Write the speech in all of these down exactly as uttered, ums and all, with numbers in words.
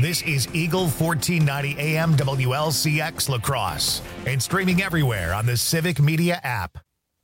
This is Eagle fourteen ninety A M W L C X La Crosse and streaming everywhere on the Civic Media app.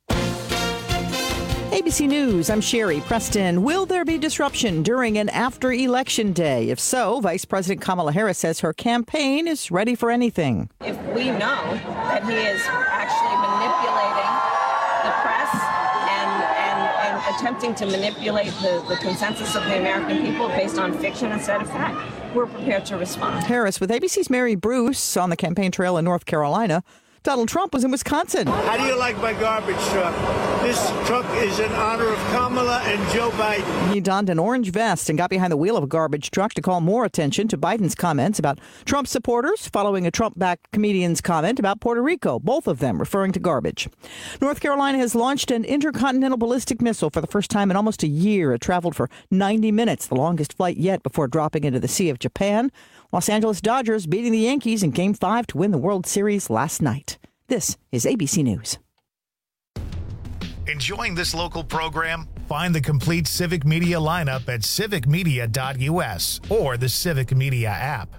A B C News, I'm Sherry Preston. Will there be disruption during and after Election Day? If so, Vice President Kamala Harris says her campaign is ready for anything. If we know that he is actually manipulating the press and, and, and attempting to manipulate the, the consensus of the American people based on fiction instead of fact, we're prepared to respond. Harris with A B C's Mary Bruce on the campaign trail in North Carolina. Donald Trump was in Wisconsin. How do you like my garbage truck? This truck is in honor of Kamala and Joe Biden. He donned an orange vest and got behind the wheel of a garbage truck to call more attention to Biden's comments about Trump supporters following a Trump-backed comedian's comment about Puerto Rico, both of them referring to garbage. North Carolina has launched an intercontinental ballistic missile for the first time in almost a year. It traveled for ninety minutes, the longest flight yet before dropping into the Sea of Japan. Los Angeles Dodgers beating the Yankees in Game five to win the World Series last night. This is A B C News. Enjoying this local program? Find the complete Civic Media lineup at civic media dot U S or the Civic Media app.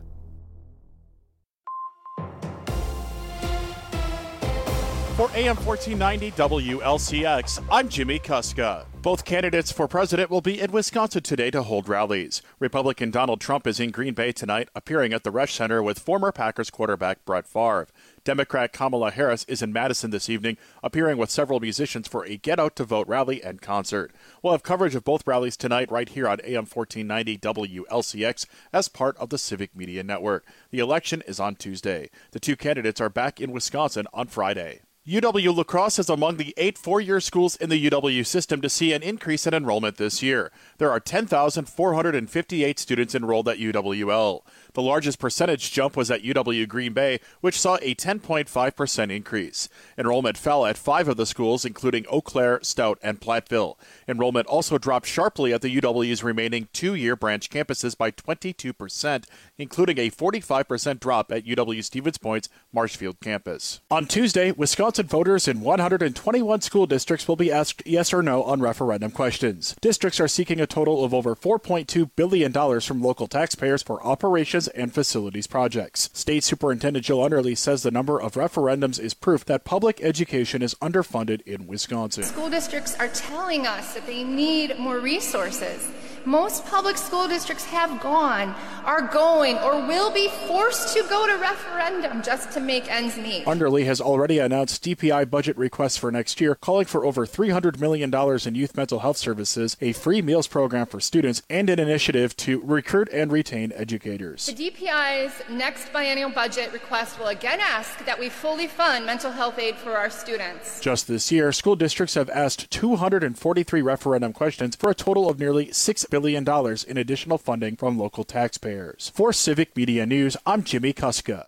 For A M fourteen ninety W L C X, I'm Jimmy Kuska. Both candidates for president will be in Wisconsin today to hold rallies. Republican Donald Trump is in Green Bay tonight, appearing at the Resch Center with former Packers quarterback Brett Favre. Democrat Kamala Harris is in Madison this evening, appearing with several musicians for a Get Out to Vote rally and concert. We'll have coverage of both rallies tonight right here on A M fourteen ninety W L C X as part of the Civic Media Network. The election is on Tuesday. The two candidates are back in Wisconsin on Friday. U W La Crosse is among the eight four-year schools in the U W system to see an increase in enrollment this year. There are ten thousand four hundred fifty-eight students enrolled at U W L. The largest percentage jump was at U W Green Bay, which saw a ten point five percent increase. Enrollment fell at five of the schools, including Eau Claire, Stout, and Platteville. Enrollment also dropped sharply at the U W's remaining two-year branch campuses by twenty-two percent, including a forty-five percent drop at U W Stevens Point's Marshfield campus. On Tuesday, Wisconsin voters in one hundred twenty-one school districts will be asked yes or no on referendum questions. Districts are seeking a total of over four point two billion dollars from local taxpayers for operations and facilities projects. State Superintendent Jill Underly says the number of referendums is proof that public education is underfunded in Wisconsin. School districts are telling us that they need more resources. Most public school districts have gone, are going, or will be forced to go to referendum just to make ends meet. Underly has already announced D P I budget requests for next year, calling for over three hundred million dollars in youth mental health services, a free meals program for students, and an initiative to recruit and retain educators. The D P I's next biennial budget request will again ask that we fully fund mental health aid for our students. Just this year, school districts have asked two hundred forty-three referendum questions for a total of nearly six billion dollars in additional funding from local taxpayers. For Civic Media News, I'm Jimmy Kuska.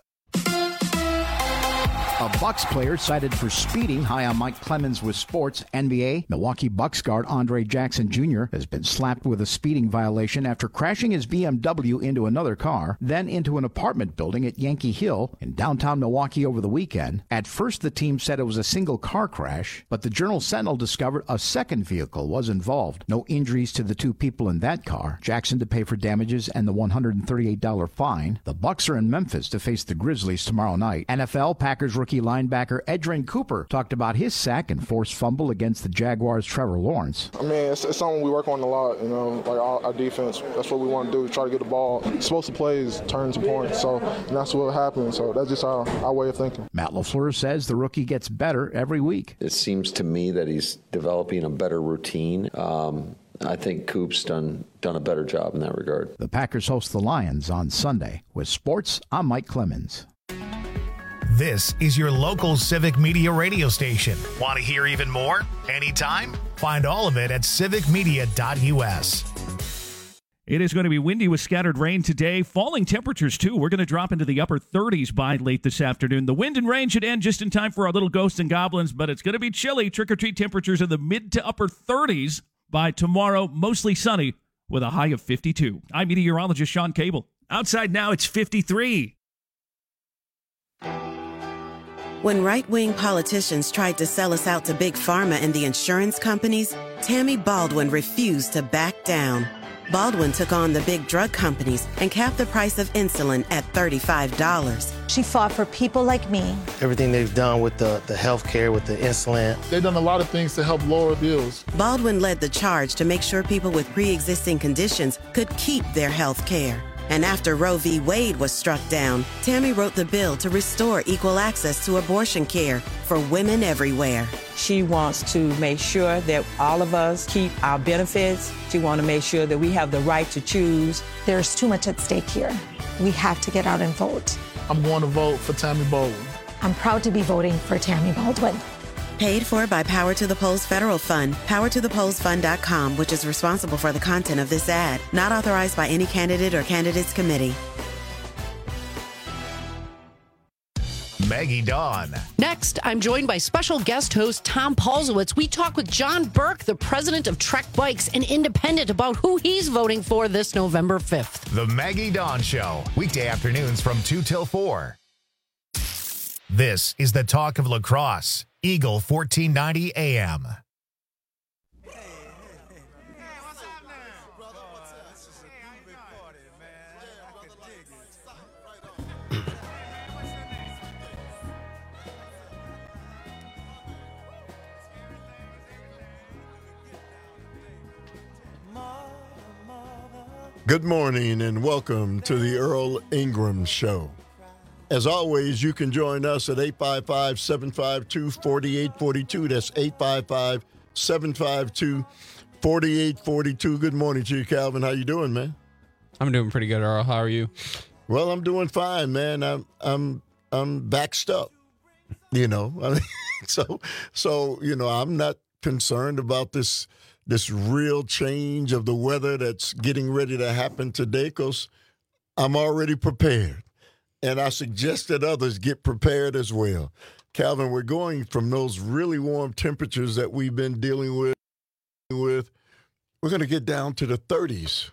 A Bucks player cited for speeding. High on Mike Clemens with sports. N B A, Milwaukee Bucks guard Andre Jackson Junior has been slapped with a speeding violation after crashing his B M W into another car, then into an apartment building at Yankee Hill in downtown Milwaukee over the weekend. At first, the team said it was a single car crash, but the Journal-Sentinel discovered a second vehicle was involved. No injuries to the two people in that car. Jackson to pay for damages and the one hundred thirty-eight dollars fine. The Bucks are in Memphis to face the Grizzlies tomorrow night. N F L, Packers rookie linebacker Edgerrin Cooper talked about his sack and forced fumble against the Jaguars' Trevor Lawrence. I mean, it's, it's something we work on a lot, you know, like our, our defense. That's what we want to do, try to get the ball. Explosive plays, turns and points, so and that's what happens. So that's just our, our way of thinking. Matt LaFleur says the rookie gets better every week. It seems to me that he's developing a better routine. Um, I think Coop's done done a better job in that regard. The Packers host the Lions on Sunday. With sports, I'm Mike Clemens. This is your local Civic Media radio station. Want to hear even more? Anytime? Find all of it at civic media dot U S. It is going to be windy with scattered rain today. Falling temperatures, too. We're going to drop into the upper thirties by late this afternoon. The wind and rain should end just in time for our little ghosts and goblins, but it's going to be chilly. Trick-or-treat temperatures in the mid to upper thirties by tomorrow. Mostly sunny with a high of fifty-two. I'm meteorologist Sean Cable. Outside now, it's fifty-three. When right-wing politicians tried to sell us out to Big Pharma and the insurance companies, Tammy Baldwin refused to back down. Baldwin took on the big drug companies and capped the price of insulin at thirty-five dollars. She fought for people like me. Everything they've done with the, the health care, with the insulin. They've done a lot of things to help lower bills. Baldwin led the charge to make sure people with pre-existing conditions could keep their health care. And after Roe v. Wade was struck down, Tammy wrote the bill to restore equal access to abortion care for women everywhere. She wants to make sure that all of us keep our benefits. She wants to make sure that we have the right to choose. There's too much at stake here. We have to get out and vote. I'm going to vote for Tammy Baldwin. I'm proud to be voting for Tammy Baldwin. Paid for by Power to the Polls Federal Fund, power to the polls fund dot com, which is responsible for the content of this ad. Not authorized by any candidate or candidates committee. Maggie Dawn. Next, I'm joined by special guest host Tom Paulsowitz. We talk with John Burke, the president of Trek Bikes, an independent, about who he's voting for this November fifth. The Maggie Dawn Show, weekday afternoons from two till four. This is the talk of La Crosse, Eagle fourteen ninety A M. Good morning and welcome to the Earl Ingram Show. As always, you can join us at eight five five, seven five two, four eight four two. That's eight five five, seven five two, four eight four two. Good morning to you, Calvin. How you doing, man? I'm doing pretty good, Earl. How are you? Well, I'm doing fine, man. I'm I'm I'm backed up. You know, I mean, so so you know, I'm not concerned about this this real change of the weather that's getting ready to happen today, because I'm already prepared. And I suggest that others get prepared as well. Calvin, we're going from those really warm temperatures that we've been dealing with. with we're going to get down to the thirties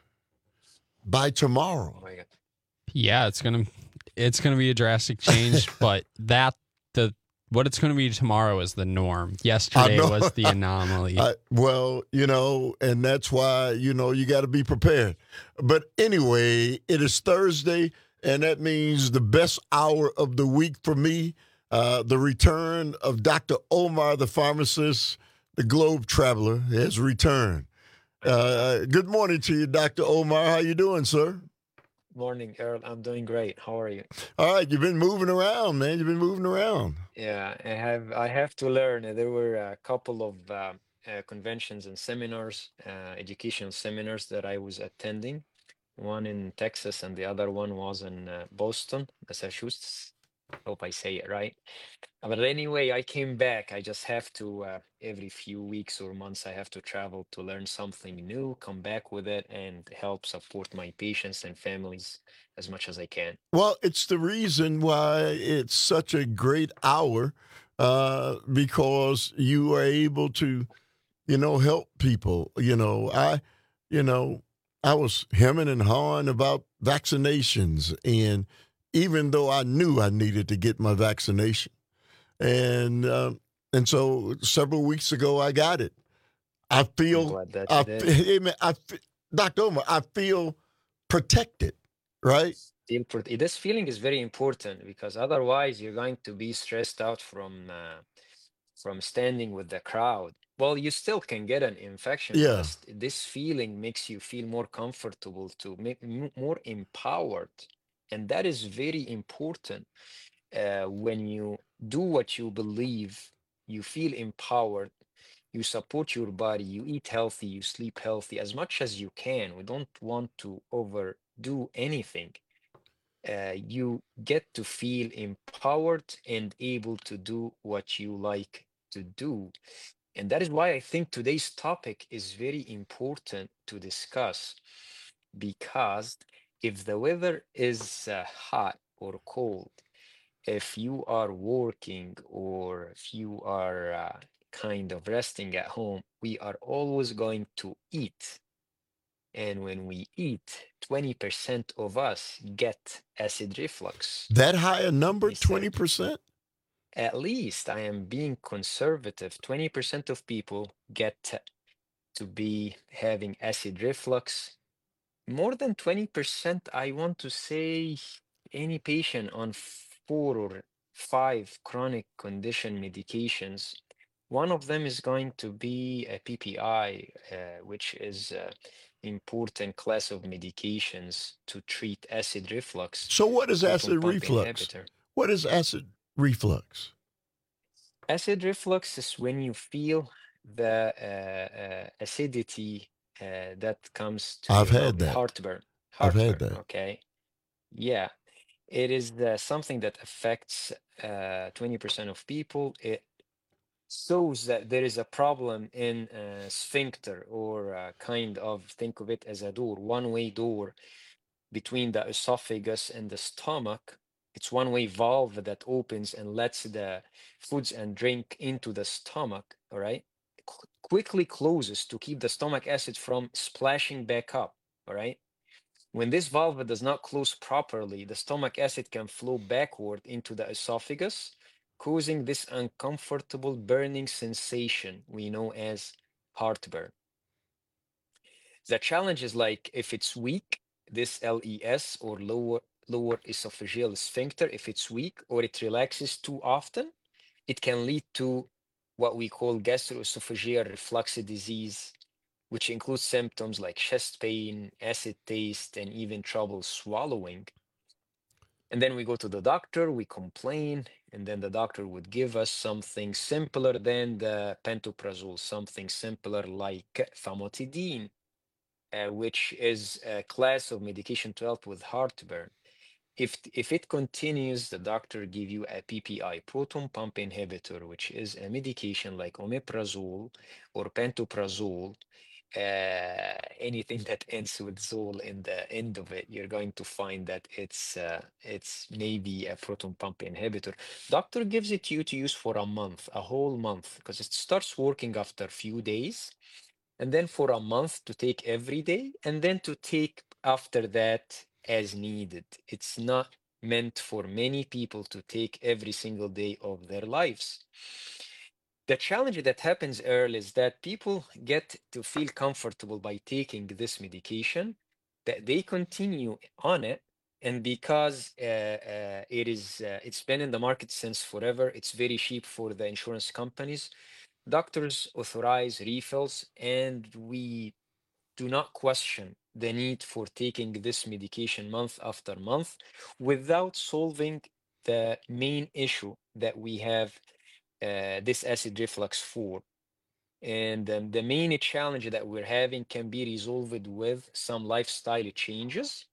by tomorrow. Oh my God. Yeah, it's going to it's going to be a drastic change, but that the what it's going to be tomorrow is the norm. Yesterday was the anomaly. I, well, you know, and that's why, you know, you got to be prepared. But anyway, it is Thursday. And that means the best hour of the week for me, uh, the return of Doctor Omar, the pharmacist, the globe traveler, has returned. Uh, good morning to you, Doctor Omar. How you doing, sir? Morning, Earl. I'm doing great. How are you? All right, you've been moving around, man. You've been moving around. Yeah, I have. I have to learn. There were a couple of uh, uh, conventions and seminars, uh, educational seminars that I was attending. One in Texas and the other one was in uh, Boston, Massachusetts. Hope I say it right. But anyway, I came back. I just have to, uh, every few weeks or months, I have to travel to learn something new, come back with it, and help support my patients and families as much as I can. Well, it's the reason why it's such a great hour, uh, because you are able to, you know, help people. You know, I, you know, I was hemming and hawing about vaccinations, and even though I knew I needed to get my vaccination, and uh, and so several weeks ago I got it. I feel, I, hey man, I, Doctor Omar, I feel protected, right? Feel pro- this feeling is very important, because otherwise you're going to be stressed out from uh, from standing with the crowd. Well, you still can get an infection. Yeah. This, this feeling makes you feel more comfortable, to make m- more empowered. And that is very important. Uh, when you do what you believe, you feel empowered, you support your body, you eat healthy, you sleep healthy as much as you can. We don't want to overdo anything. Uh, you get to feel empowered and able to do what you like to do. And that is why I think today's topic is very important to discuss, because if the weather is uh, hot or cold, if you are working or if you are uh, kind of resting at home, we are always going to eat. And when we eat, twenty percent of us get acid reflux. That high a number, twenty percent? At least I am being conservative. twenty percent of people get to be having acid reflux More than twenty percent, I want to say any patient on four or five chronic condition medications, one of them is going to be a P P I, uh, which is an important class of medications to treat acid reflux. So what is proton acid pump reflux? inhibitor. What is acid reflux? Acid reflux is when you feel the uh, uh, acidity uh, that comes to I've your had mouth, that. heartburn. I've Heartburn, had that. okay? Yeah, it is the, something that affects uh, twenty percent of people. It shows that there is a problem in uh, sphincter, or uh, kind of, think of it as a door, one-way door between the esophagus and the stomach. It's one-way valve that opens and lets the foods and drink into the stomach, all right? Qu- quickly closes to keep the stomach acid from splashing back up, all right? When this valve does not close properly, the stomach acid can flow backward into the esophagus, causing this uncomfortable burning sensation we know as heartburn. The challenge is, like, if it's weak, this L E S, or lower lower esophageal sphincter, if it's weak or it relaxes too often, it can lead to what we call gastroesophageal reflux disease, which includes symptoms like chest pain, acid taste, and even trouble swallowing. And then we go to the doctor, we complain, and then the doctor would give us something simpler than the pantoprazole, something simpler like famotidine, uh, which is a class of medication to help with heartburn. If, if it continues, the doctor give you a P P I, proton pump inhibitor, which is a medication like omeprazole or pantoprazole. Uh, anything that ends with zole in the end of it, you're going to find that it's uh, it's maybe a proton pump inhibitor. Doctor gives it to you to use for a month, a whole month, because it starts working after a few days, and then for a month to take every day, and then to take after that as needed. It's not meant for many people to take every single day of their lives. The challenge that happens early is that people get to feel comfortable by taking this medication, that they continue on it, and because uh, uh, it is uh, it's been in the market since forever, it's very cheap for the insurance companies. Doctors authorize refills, and we do not question the need for taking this medication month after month without solving the main issue that we have uh, this acid reflux for. And um, the main challenge that we're having can be resolved with some lifestyle changes,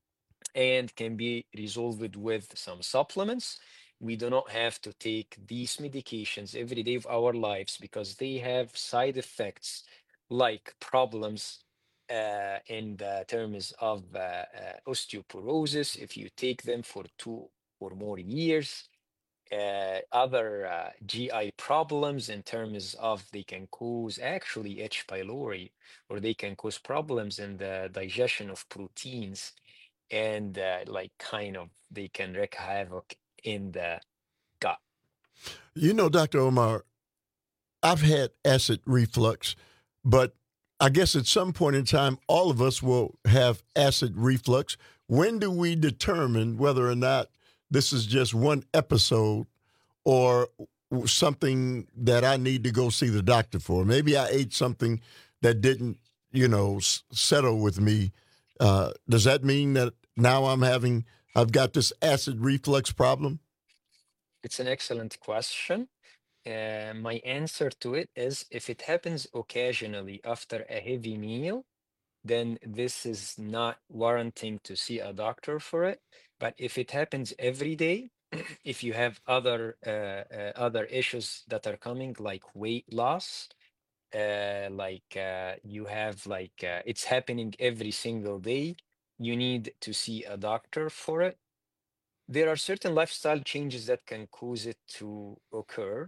and can be resolved with some supplements. We do not have to take these medications every day of our lives, because they have side effects like problems uh, in the terms of uh, uh, osteoporosis if you take them for two or more years. Uh, other uh, G I problems in terms of they can cause actually H. pylori, or they can cause problems in the digestion of proteins, and uh, like kind of they can wreak havoc in the gut. You know, Doctor Omar, I've had acid reflux, but I guess at some point in time, all of us will have acid reflux. When do we determine whether or not this is just one episode or something that I need to go see the doctor for? Maybe I ate something that didn't, you know, s- settle with me. Uh, does that mean that now I'm having, I've got this acid reflux problem? It's an excellent question. Uh, my answer to it is, if it happens occasionally after a heavy meal, then this is not warranting to see a doctor for it. But if it happens every day, if you have other uh, uh, other issues that are coming, like weight loss, uh, like uh, you have like uh, it's happening every single day, you need to see a doctor for it. There are certain lifestyle changes that can cause it to occur.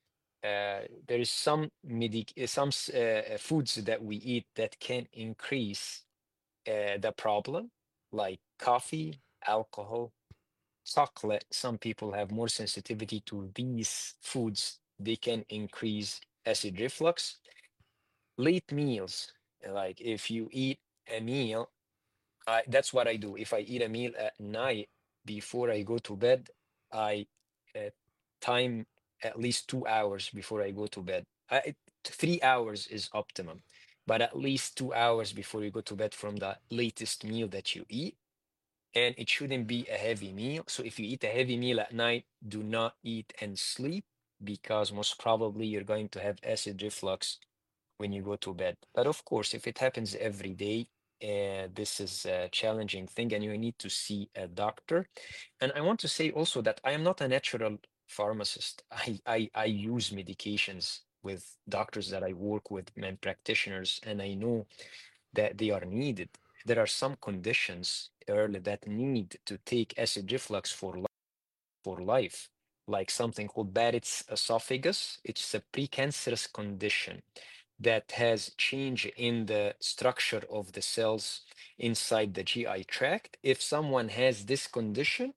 Uh, there is some medic uh, some s- uh, uh, foods that we eat that can increase uh, the problem, like coffee, alcohol, chocolate. Some people have more sensitivity to these foods. They can increase acid reflux. Late meals, like if you eat a meal I, that's what I do. If I eat a meal at night before I go to bed, I uh, time at least two hours before I go to bed. I, three hours is optimum, but at least two hours before you go to bed from the latest meal that you eat. And it shouldn't be a heavy meal. So if you eat a heavy meal at night, do not eat and sleep, because most probably you're going to have acid reflux when you go to bed. But of course, if it happens every day, uh, this is a challenging thing and you need to see a doctor. And I want to say also that I am not a natural pharmacist. I, I, I use medications with doctors that I work with and practitioners, and I know that they are needed. There are some conditions early that need to take acid reflux for life, for life, like something called Barrett's esophagus. It's a precancerous condition that has change in the structure of the cells inside the G I tract. If someone has this condition,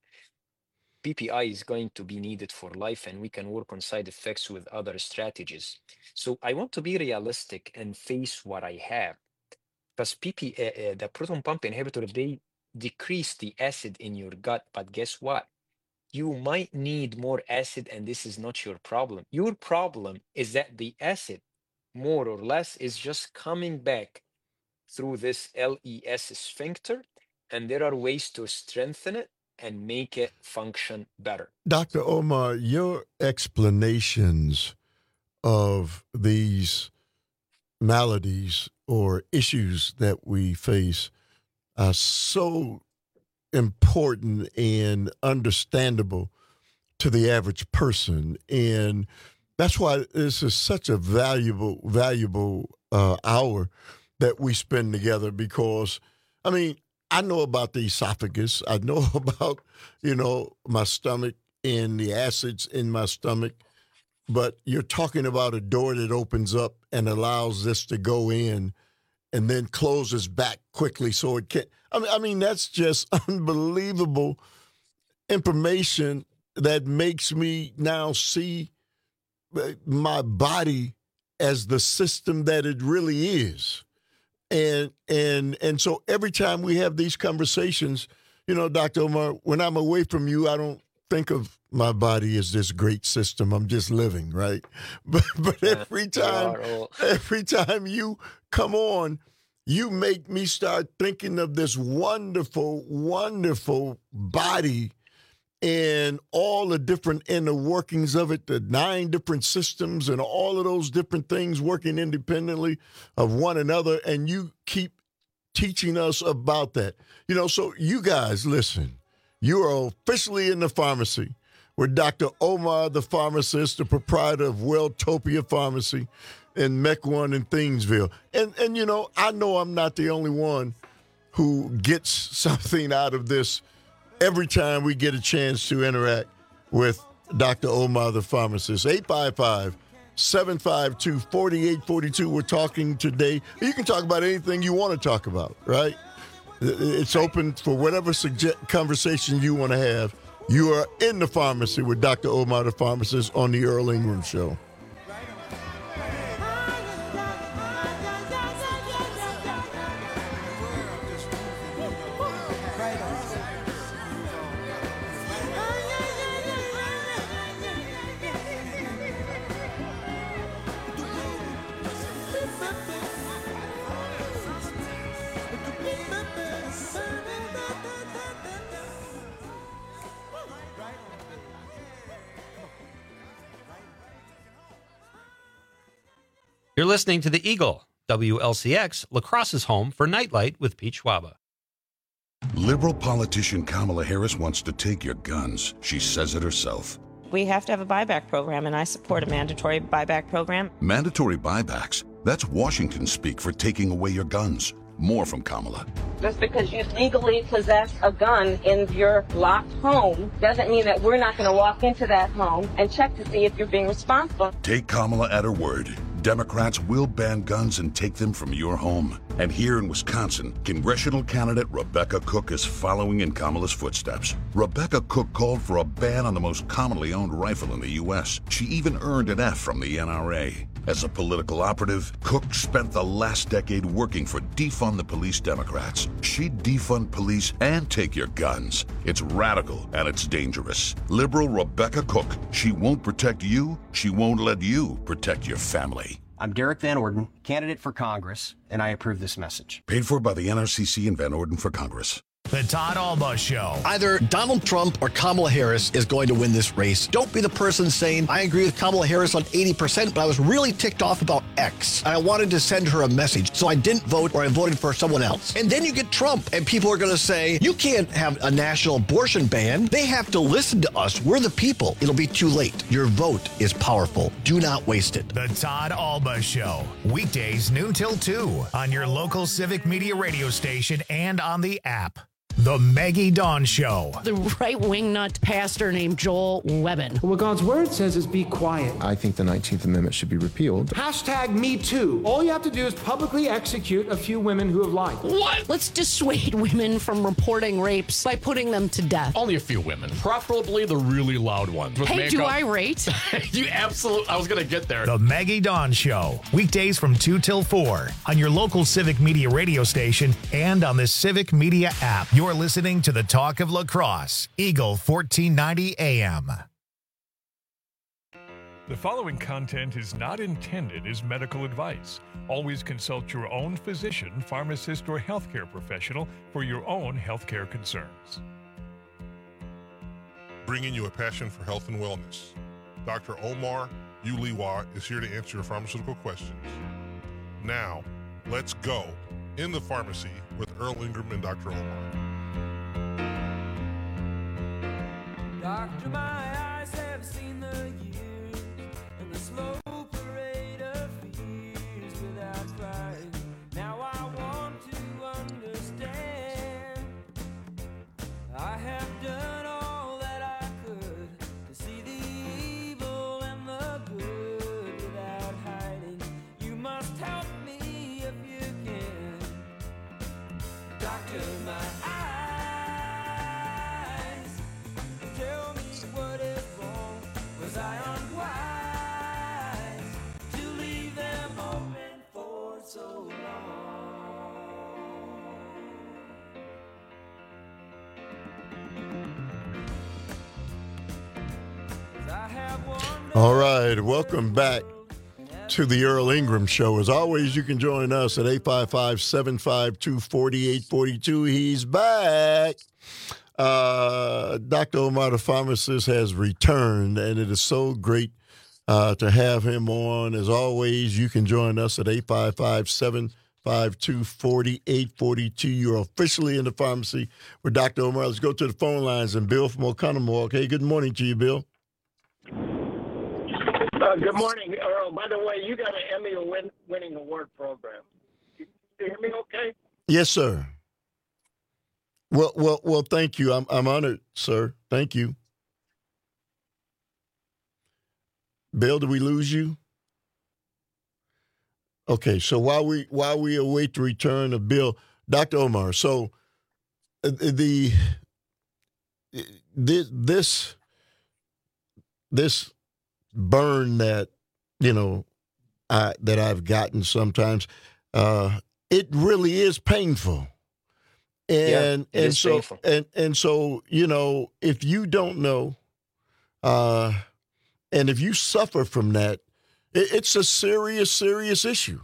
P P I is going to be needed for life, and we can work on side effects with other strategies. So I want to be realistic and face what I have. Because P P, uh, uh, the proton pump inhibitor, they decrease the acid in your gut, but guess what? You might need more acid, and this is not your problem. Your problem is that the acid, more or less, is just coming back through this L E S sphincter, and there are ways to strengthen it and make it function better. Doctor Omar, your explanations of these maladies or issues that we face are so important and understandable to the average person. And that's why this is such a valuable, valuable uh, hour that we spend together, because, I mean, I know about the esophagus. I know about, you know, my stomach and the acids in my stomach. But you're talking about a door that opens up and allows this to go in and then closes back quickly so it can't. I mean, I mean, that's just unbelievable information that makes me now see my body as the system that it really is. And and and so every time we have these conversations, you know, Doctor Omar, when I'm away from you, I don't think of my body as this great system. I'm just living, right? But but every time, every time you come on, you make me start thinking of this wonderful, wonderful body and all the different inner workings of it, the nine different systems and all of those different things working independently of one another. And you keep teaching us about that. You know, so you guys, listen, you are officially in the pharmacy with Doctor Omar, the pharmacist, the proprietor of Welltopia Pharmacy in Mequon and Thingsville. And, and, you know, I know I'm not the only one who gets something out of this every time we get a chance to interact with Doctor Omar, the pharmacist. eight five five, seven five two, four eight four two. We're talking today. You can talk about anything you want to talk about, right? It's open for whatever suge- conversation you want to have. You are in the pharmacy with Doctor Omar, the pharmacist, on the Earl Ingram Show. You're listening to The Eagle, W L C X, La Crosse's home for Nightlight with Pete Schwaba. Liberal politician Kamala Harris wants to take your guns. She says it herself. We have to have a buyback program, and I support a mandatory buyback program. Mandatory buybacks? That's Washington speak for taking away your guns. More from Kamala. Just because you legally possess a gun in your locked home doesn't mean that we're not going to walk into that home and check to see if you're being responsible. Take Kamala at her word. Democrats will ban guns and take them from your home. And here in Wisconsin, congressional candidate Rebecca Cook is following in Kamala's footsteps. Rebecca Cook called for a ban on the most commonly owned rifle in the U S. She even earned an F from the N R A. As a political operative, Cook spent the last decade working for Defund the Police Democrats. She'd defund police and take your guns. It's radical and it's dangerous. Liberal Rebecca Cook. She won't protect you. She won't let you protect your family. I'm Derek Van Orden, candidate for Congress, and I approve this message. Paid for by the N R C C and Van Orden for Congress. The Todd Alba Show. Either Donald Trump or Kamala Harris is going to win this race. Don't be the person saying, I agree with Kamala Harris on eighty percent, but I was really ticked off about X. And I wanted to send her a message, so I didn't vote or I voted for someone else. And then you get Trump, and people are going to say, you can't have a national abortion ban. They have to listen to us. We're the people. It'll be too late. Your vote is powerful. Do not waste it. The Todd Alba Show. Weekdays noon till two on your local Civic Media radio station and on the app. The Maggie Dawn Show. The right-wing nut pastor named Joel Webbin. What God's word says is be quiet. I think the nineteenth Amendment should be repealed. Hashtag me too. All you have to do is publicly execute a few women who have lied. What? Let's dissuade women from reporting rapes by putting them to death. Only a few women, preferably the really loud ones. Hey, makeup. Do I rate? You absolutely, I was going to get there. The Maggie Dawn Show. Weekdays from two till four on your local Civic Media radio station and on the Civic Media app. You're listening to the Talk of La Crosse, Eagle fourteen ninety A M. The following content is not intended as medical advice. Always consult your own physician, pharmacist, or healthcare professional for your own healthcare concerns. Bringing you a passion for health and wellness. Doctor Omar Uliwa is here to answer your pharmaceutical questions. Now, let's go in the pharmacy with Earl Ingram and Doctor Omar. Doctor, my eyes have seen the years and the slow parade of fears without crying. Now I want to understand. I have done all that I could to see the evil and the good without hiding. You must help me if you can. Doctor, my eyes. Tell me what is wrong, was I unwise to leave them open for so long? I have wondered. All right, welcome back to the Earl Ingram Show. As always, you can join us at eight five five, seven five two, four eight four two. He's back. Uh, Doctor Omar, the pharmacist, has returned, and it is so great uh, to have him on. As always, you can join us at eight five five, seven five two, four eight four two. You're officially in the pharmacy with Doctor Omar. Let's go to the phone lines. And Bill from Oconomowoc. Hey, good morning to you, Bill. Uh, good morning, Earl. By the way, you got an Emmy win- winning award program. You, you hear me okay? Yes, sir. Well, well, well. Thank you. I'm, I'm honored, sir. Thank you. Bill, did we lose you? Okay. So while we while we await the return of Bill, Doctor Omar. So uh, the this this this burn that you know I, that I've gotten sometimes, uh, it really is painful. And yeah, and so painful. and and so you know, if you don't know, uh, and if you suffer from that, it, it's a serious, serious issue.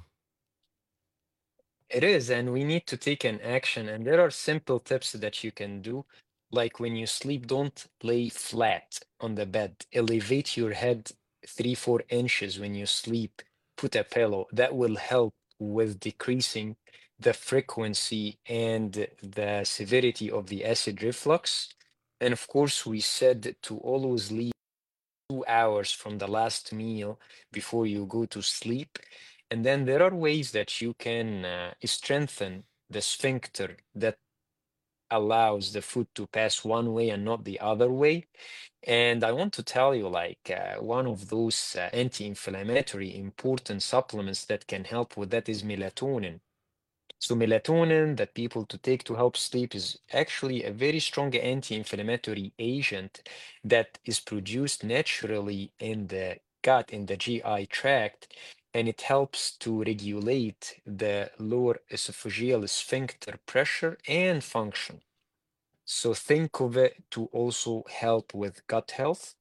It is, and we need to take an action. And there are simple tips that you can do, like when you sleep, don't lay flat on the bed. Elevate your head three, four inches when you sleep. Put a pillow. That will help with decreasing the frequency and the severity of the acid reflux. And of course, we said to always leave two hours from the last meal before you go to sleep. And then there are ways that you can uh, strengthen the sphincter that allows the food to pass one way and not the other way. And I want to tell you, like, uh, one of those uh, anti-inflammatory important supplements that can help with that is melatonin. So melatonin that people to take to help sleep is actually a very strong anti-inflammatory agent that is produced naturally in the gut, in the G I tract, and it helps to regulate the lower esophageal sphincter pressure and function. So think of it to also help with gut health.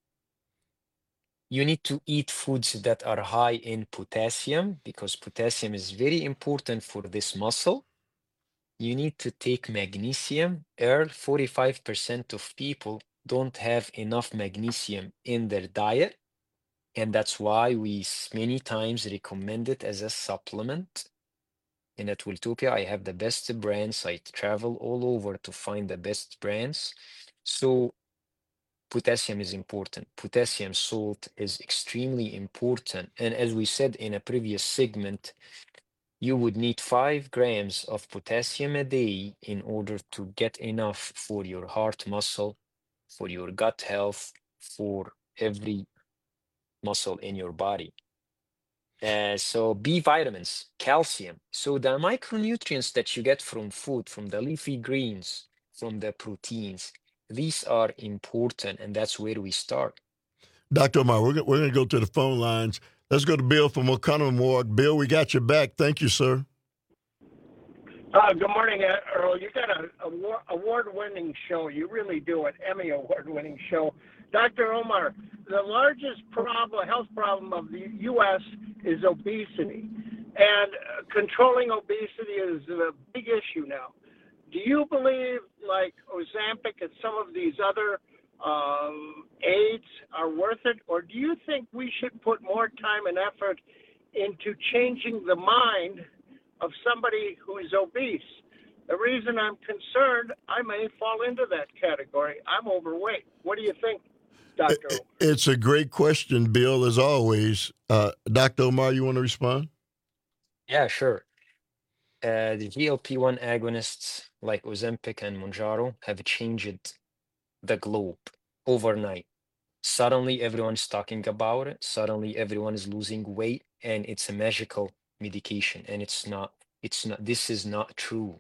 You need to eat foods that are high in potassium because potassium is very important for this muscle. You need to take magnesium. Earl, forty-five percent of people don't have enough magnesium in their diet. And that's why we many times recommend it as a supplement. And at Wiltopia, I have the best brands. I travel all over to find the best brands. So potassium is important. Potassium salt is extremely important. And as we said in a previous segment, you would need five grams of potassium a day in order to get enough for your heart muscle, for your gut health, for every muscle in your body. Uh, so B vitamins, calcium. So the micronutrients that you get from food, from the leafy greens, from the proteins, these are important, and that's where we start. Doctor Omar, we're, we're going to go to the phone lines. Let's go to Bill from O'Connor Ward. Bill, we got your back. Thank you, sir. Uh, good morning, Earl. You got an award-winning show. You really do, an Emmy award-winning show. Doctor Omar, the largest problem, health problem of the U S is obesity, and uh, controlling obesity is a big issue now. Do you believe, like Ozempic and some of these other um, aids are worth it, or do you think we should put more time and effort into changing the mind of somebody who is obese? The reason I'm concerned, I may fall into that category. I'm overweight. What do you think, Doctor Omar? It's a great question, Bill, as always. Uh, Doctor Omar, you want to respond? Yeah, sure. Uh, the G L P one agonists like Ozempic and Mounjaro have changed the globe overnight. Suddenly, everyone's talking about it. Suddenly, everyone is losing weight, and it's a magical medication. And it's not. It's not. This is not true.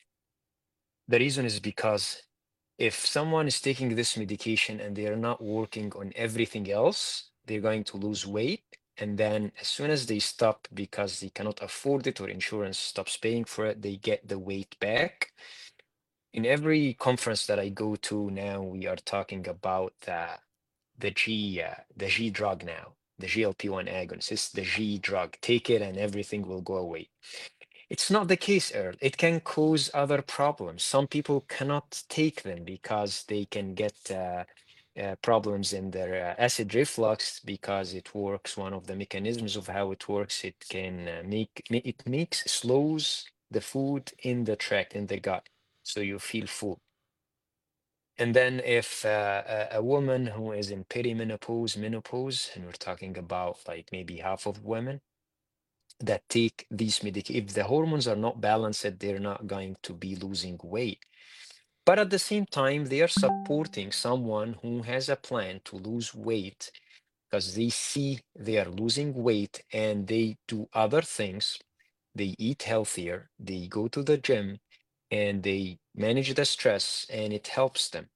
The reason is because if someone is taking this medication and they are not working on everything else, they're going to lose weight. And then as soon as they stop because they cannot afford it or insurance stops paying for it, they get the weight back. In every conference that I go to now, we are talking about the, the G uh, the G drug now, the G L P one agonist. It's the G drug. Take it and everything will go away. It's not the case, Earl. It can cause other problems. Some people cannot take them because they can get uh, uh, problems in their uh, acid reflux because it works. One of the mechanisms of how it works, it can uh, make, it makes, slows the food in the tract, in the gut, so you feel full. And then if uh, a, a woman who is in perimenopause, menopause, and we're talking about like maybe half of women, that take these medications, if the hormones are not balanced, they're not going to be losing weight. But at the same time, they are supporting someone who has a plan to lose weight because they see they are losing weight and they do other things. They eat healthier, they go to the gym, and they manage the stress, and it helps them.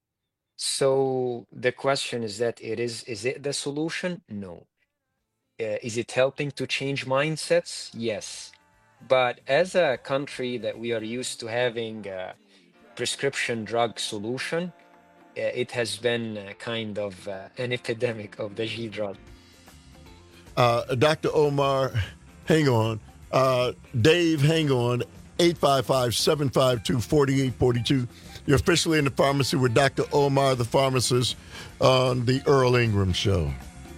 So the question is that it is, is it the solution? No. Uh, is it helping to change mindsets? Yes. But as a country that we are used to having a prescription drug solution, uh, it has been uh, kind of uh, an epidemic of the G drug. Uh, Doctor Omar, hang on. Uh, Dave, hang on. eight five five, seven five two, four eight four two. You're officially in the pharmacy with Doctor Omar, the pharmacist, on the Earl Ingram Show.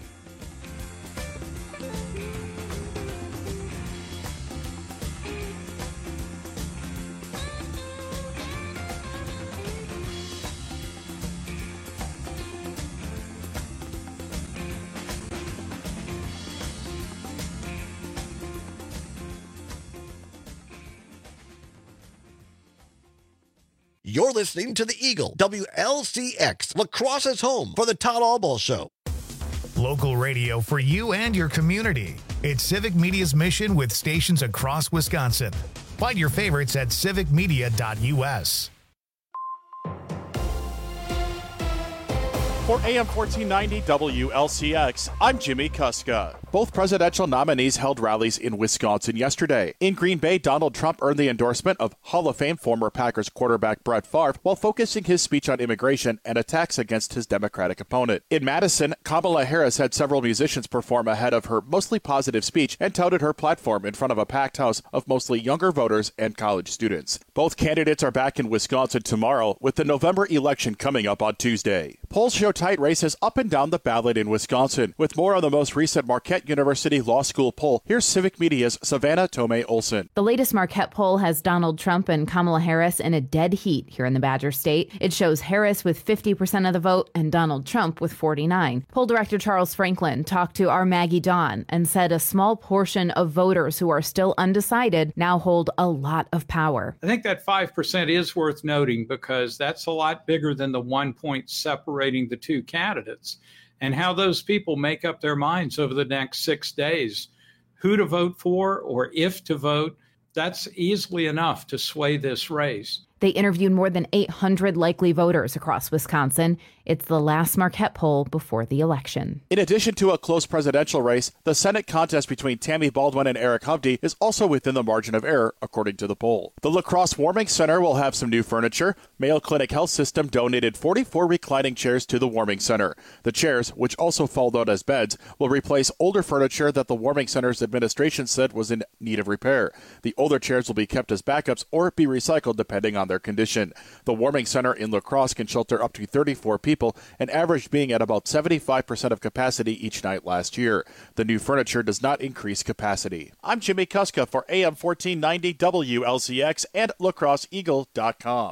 You're listening to The Eagle, W L C X, La Crosse's home for the Todd Albaugh Show. Local radio for you and your community. It's Civic Media's mission with stations across Wisconsin. Find your favorites at civic media dot U S. For A M fourteen ninety W L C X, I'm Jimmy Kuska. Both presidential nominees held rallies in Wisconsin yesterday. In Green Bay, Donald Trump earned the endorsement of Hall of Fame former Packers quarterback Brett Favre while focusing his speech on immigration and attacks against his Democratic opponent. In Madison, Kamala Harris had several musicians perform ahead of her mostly positive speech and touted her platform in front of a packed house of mostly younger voters and college students. Both candidates are back in Wisconsin tomorrow, with the November election coming up on Tuesday. Polls show tight races up and down the ballot in Wisconsin. With more on the most recent Marquette University Law School poll, here's Civic Media's Savannah Tomei Olson. The latest Marquette poll has Donald Trump and Kamala Harris in a dead heat here in the Badger State. It shows Harris with fifty percent of the vote and Donald Trump with forty-nine. Poll director Charles Franklin talked to our Maggie Dawn and said a small portion of voters who are still undecided now hold a lot of power. I think that five percent is worth noting because that's a lot bigger than the one point separating the two candidates, and how those people make up their minds over the next six days, who to vote for or if to vote, that's easily enough to sway this race. They interviewed more than eight hundred likely voters across Wisconsin. It's the last Marquette poll before the election. In addition to a close presidential race, the Senate contest between Tammy Baldwin and Eric Hovde is also within the margin of error, according to the poll. The La Crosse Warming Center will have some new furniture. Mayo Clinic Health System donated forty-four reclining chairs to the Warming Center. The chairs, which also fall out as beds, will replace older furniture that the Warming Center's administration said was in need of repair. The older chairs will be kept as backups or be recycled depending on their condition. The Warming Center in La Crosse can shelter up to thirty-four people, and averaged being at about seventy-five percent of capacity each night last year. The new furniture does not increase capacity. I'm Jimmy Kuska for A M fourteen ninety W L C X and La Crosse Eagle dot com.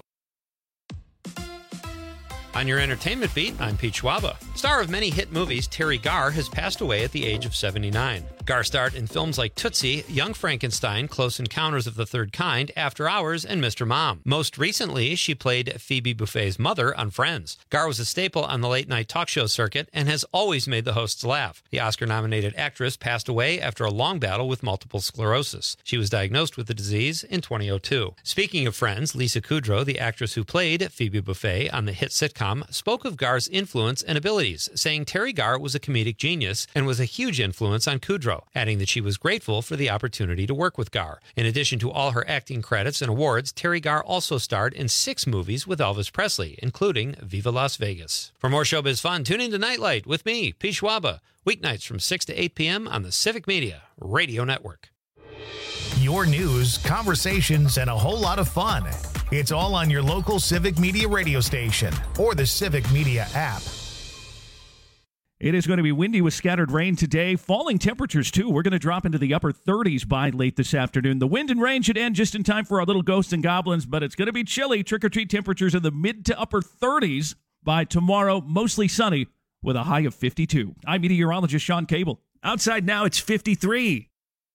On your entertainment beat, I'm Pete Schwaba. Star of many hit movies, Terry Garr has passed away at the age of seventy-nine. Garr starred in films like Tootsie, Young Frankenstein, Close Encounters of the Third Kind, After Hours, and Mister Mom. Most recently, she played Phoebe Buffay's mother on Friends. Garr was a staple on the late-night talk show circuit and has always made the hosts laugh. The Oscar-nominated actress passed away after a long battle with multiple sclerosis. She was diagnosed with the disease in twenty oh two. Speaking of Friends, Lisa Kudrow, the actress who played Phoebe Buffay on the hit sitcom, spoke of Garr's influence and abilities, saying Terry Garr was a comedic genius and was a huge influence on Kudrow, adding that she was grateful for the opportunity to work with Garr. In addition to all her acting credits and awards, Terry Garr also starred in six movies with Elvis Presley, including Viva Las Vegas. For more showbiz fun, tune in to Nightlight with me, Pete Schwaba, weeknights from six to eight p.m. on the Civic Media Radio Network. Your news, conversations, and a whole lot of fun. It's all on your local Civic Media radio station or the Civic Media app. It is going to be windy with scattered rain today. Falling temperatures, too. We're going to drop into the upper thirties by late this afternoon. The wind and rain should end just in time for our little ghosts and goblins, but it's going to be chilly. Trick-or-treat temperatures in the mid to upper thirties by tomorrow. Mostly sunny with a high of fifty-two. I'm meteorologist Sean Cable. Outside now, it's fifty-three.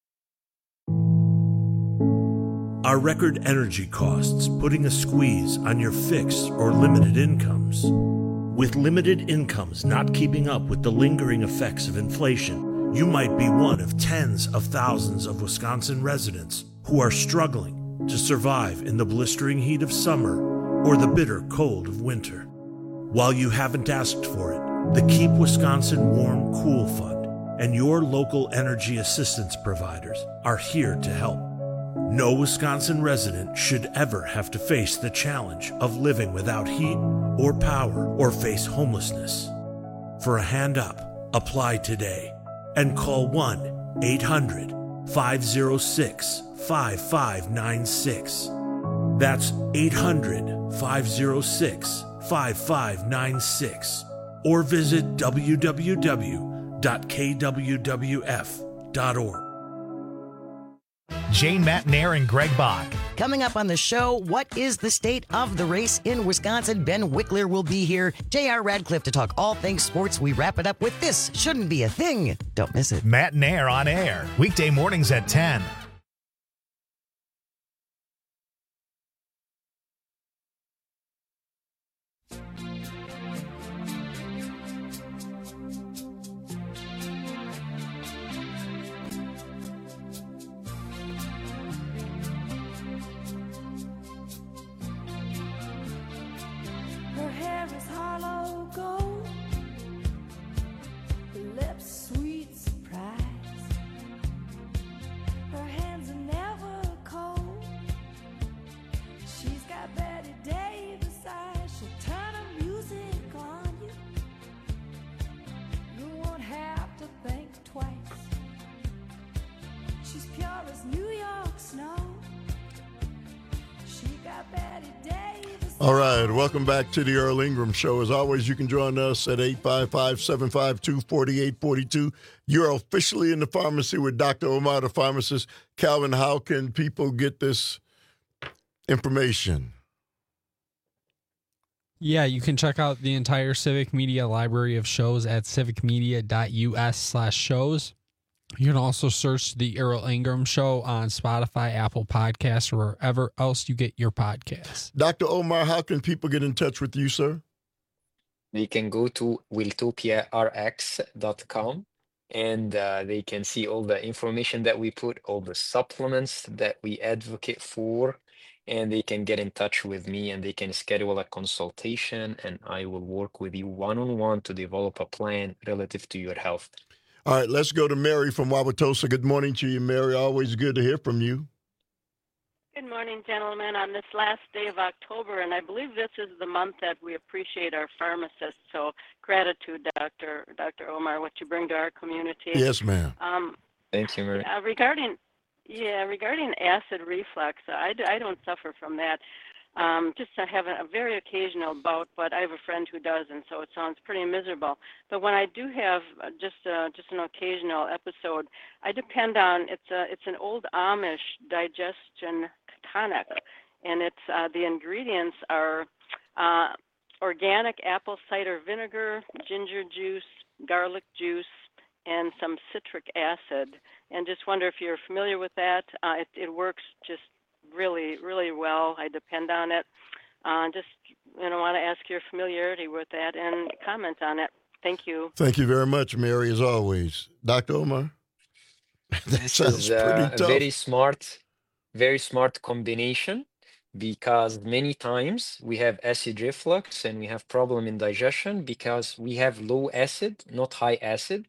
Are record energy costs putting a squeeze on your fixed or limited incomes? With limited incomes not keeping up with the lingering effects of inflation, you might be one of tens of thousands of Wisconsin residents who are struggling to survive in the blistering heat of summer or the bitter cold of winter. While you haven't asked for it, the Keep Wisconsin Warm Cool Fund and your local energy assistance providers are here to help. No Wisconsin resident should ever have to face the challenge of living without heat or power or face homelessness. For a hand up, apply today and call one eight hundred five oh six five five nine six. That's eight hundred five oh six five five nine six or visit w w w dot k w w f dot org. Jane Matnair and Greg Bach. Coming up on the show, what is the state of the race in Wisconsin? Ben Wickler will be here. J R Radcliffe to talk all things sports. We wrap it up with This Shouldn't Be a Thing. Don't miss it. Matnair on air. Weekday mornings at ten. Her hair is hollow gold. All right, welcome back to the Earl Ingram Show. As always, you can join us at eight five five, seven five two, four eight four two. You're officially in the pharmacy with Doctor Omar, the pharmacist. Calvin, how can people get this information? Yeah, you can check out the entire Civic Media library of shows at civicmedia.us slash shows. You can also search the Earl Ingram Show on Spotify, Apple Podcasts, or wherever else you get your podcasts. Doctor Omar, how can people get in touch with you, sir? They can go to wiltopia r x dot com and uh, they can see all the information that we put, all the supplements that we advocate for, and they can get in touch with me and they can schedule a consultation, and I will work with you one-on-one to develop a plan relative to your health. All right, let's go to Mary from Wauwatosa. Good morning to you, Mary. Always good to hear from you. Good morning, gentlemen. On this last day of October, and I believe this is the month that we appreciate our pharmacists. So gratitude, Doctor Doctor Omar, what you bring to our community. Yes, ma'am. Um, Thank you, Mary. uh, regarding, yeah, regarding acid reflux, I, d- I don't suffer from that. Um, just I have a, a very occasional bout, but I have a friend who does, and so it sounds pretty miserable. But when I do have uh, just uh, just an occasional episode, I depend on it's a it's an old Amish digestion tonic, and it's uh, the ingredients are uh, organic apple cider vinegar, ginger juice, garlic juice, and some citric acid. And just wonder if you're familiar with that. Uh, it, it works just really, really well. I depend on it. Uh, just, you know, want to ask your familiarity with that and comment on it. Thank you. Thank you very much, Mary, as always. Doctor Omar? that This sounds is pretty uh, a tough. very smart, very smart combination, because many times we have acid reflux and we have problem in digestion because we have low acid, not high acid.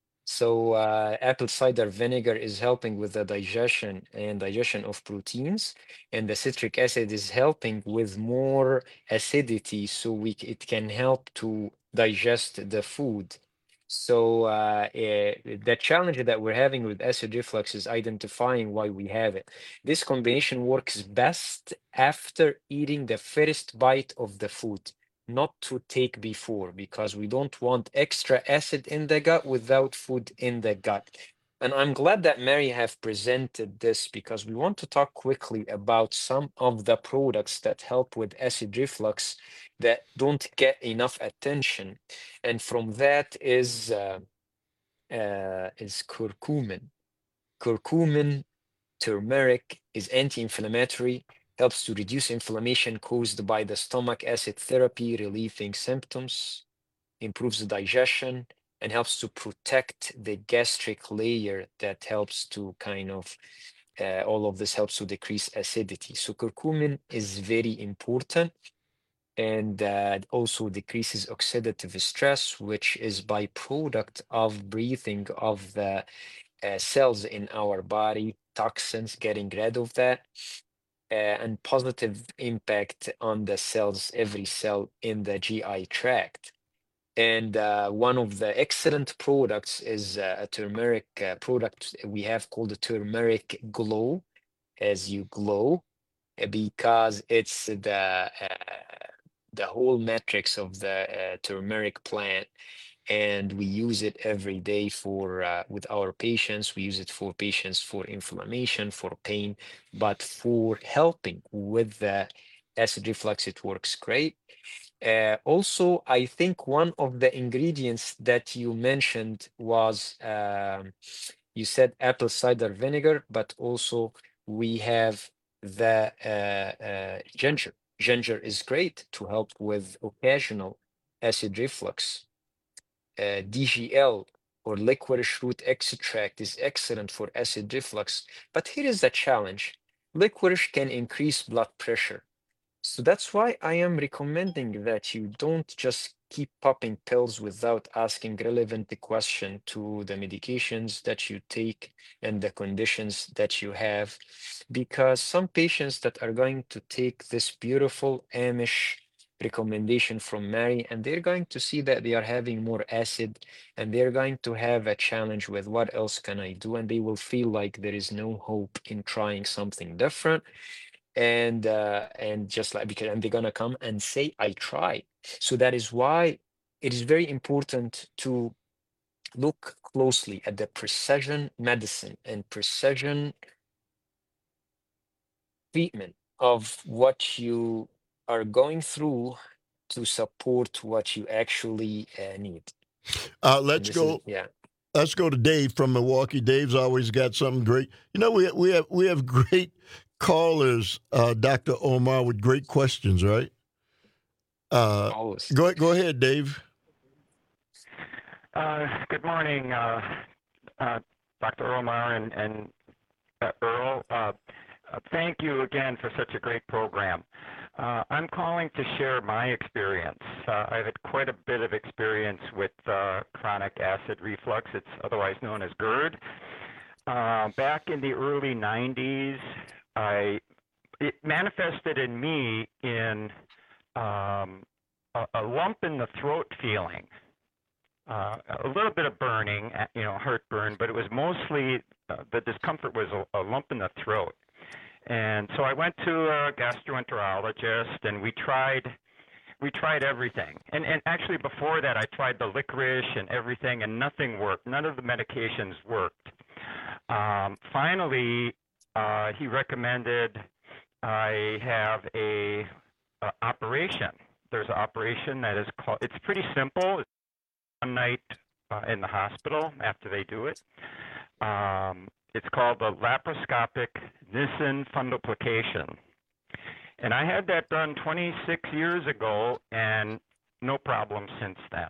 So uh, apple cider vinegar is helping with the digestion and digestion of proteins, and the citric acid is helping with more acidity, so we c- it can help to digest the food. So uh, eh, the challenge that we're having with acid reflux is identifying why we have it. This combination works best after eating the first bite of the food, not to take before, because we don't want extra acid in the gut without food in the gut. And I'm glad that Mary have presented this, because we want to talk quickly about some of the products that help with acid reflux that don't get enough attention. And from that is uh, uh, is curcumin. Curcumin, turmeric, is anti-inflammatory, helps to reduce inflammation caused by the stomach acid therapy, relieving symptoms, improves the digestion, and helps to protect the gastric layer that helps to kind of, uh, all of this helps to decrease acidity. So curcumin is very important, and uh, also decreases oxidative stress, which is byproduct of breathing of the uh, cells in our body, toxins, getting rid of that. Uh, and positive impact on the cells, every cell in the G I tract. And uh, one of the excellent products is uh, a turmeric uh, product we have called the Turmeric Glow, as you glow, uh, because it's the uh, the whole matrix of the uh, turmeric plant, and we use it every day for uh, with our patients. We use it for patients for inflammation, for pain, but for helping with the acid reflux, it works great. Uh, also, I think one of the ingredients that you mentioned was, um, you said apple cider vinegar, but also we have the uh, uh, ginger. Ginger is great to help with occasional acid reflux. Uh, D G L, or licorice root extract, is excellent for acid reflux. But here is the challenge. Licorice can increase blood pressure. So that's why I am recommending that you don't just keep popping pills without asking relevant question to the medications that you take and the conditions that you have. Because some patients that are going to take this beautiful Amish recommendation from Mary, and they're going to see that they are having more acid, and they're going to have a challenge with what else can I do, and they will feel like there is no hope in trying something different. and uh, and just like because and they're gonna come and say I tried. So that is why it is very important to look closely at the precision medicine and precision treatment of what you are going through to support what you actually uh, need. Uh, let's go. Is, yeah. Let's go to Dave from Milwaukee. Dave's always got something great. You know, we we have we have great callers, uh, Doctor Omar, with great questions, right? Uh, Always. Go go ahead, Dave. Uh, good morning, uh, uh, Doctor Omar and, and uh, Earl. Uh, uh, thank you again for such a great program. Uh, I'm calling to share my experience. Uh, I've had quite a bit of experience with uh, chronic acid reflux. It's otherwise known as GERD. Uh, back in the early nineties, I it manifested in me in um, a, a lump in the throat feeling. Uh, a little bit of burning, you know, heartburn, but it was mostly uh, the discomfort was a, a lump in the throat. And so I went to a gastroenterologist, and we tried, we tried everything. And and actually before that, I tried the licorice and everything, and nothing worked. None of the medications worked. Um, finally, uh, he recommended I have a, a operation. There's an operation that is called. It's pretty simple. One night uh, in the hospital after they do it. Um, it's called the laparoscopic Nissen fundoplication. And I had that done twenty-six years ago, and no problem since then.